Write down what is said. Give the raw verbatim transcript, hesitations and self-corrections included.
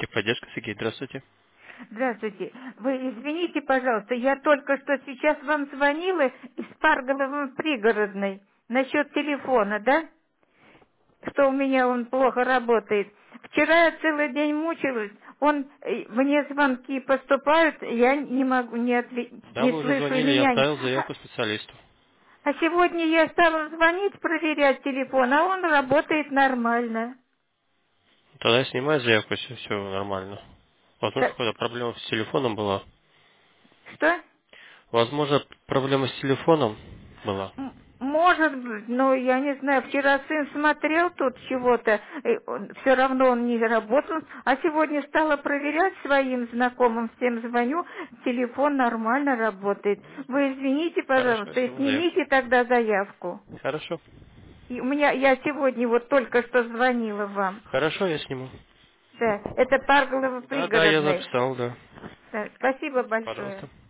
Техподдержка, Сергей, здравствуйте. Здравствуйте. Вы извините, пожалуйста, я только что сейчас вам звонила из Парголовой пригородной насчет телефона, да? Что у меня он плохо работает. Вчера я целый день мучилась. Он, э, мне звонки поступают, я не могу, не, отве- Да, не вы уже слышу, и звонили, я меня... не- оставил А заявку специалисту. а сегодня я стала звонить, проверять телефон, а он работает нормально. Тогда я снимаю заявку, если все нормально. Возможно, Та- какая-то проблема с телефоном была. Что? Возможно, проблема с телефоном была. М- Может быть, но я не знаю, вчера сын смотрел тут чего-то, все равно он не работал, а сегодня стала проверять своим знакомым, всем звоню, телефон нормально работает. Вы извините, Хорошо, я пожалуйста, и сниму заявку. снимите тогда заявку. Хорошо. И у меня, я сегодня вот только что звонила вам. Хорошо, я сниму. Да, это Парголово Да, да, я пригородный. записал, да. Да, спасибо большое. Пожалуйста.